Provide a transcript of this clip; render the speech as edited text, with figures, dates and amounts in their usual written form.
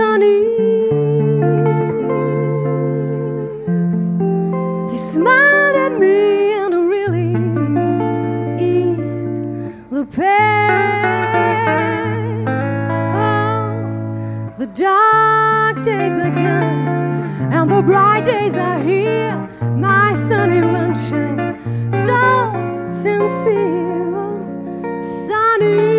sunny. You smiled at me and really eased the pain. Oh, the dark days are gone and the bright days are here. My sunny one shines so sincere, sunny.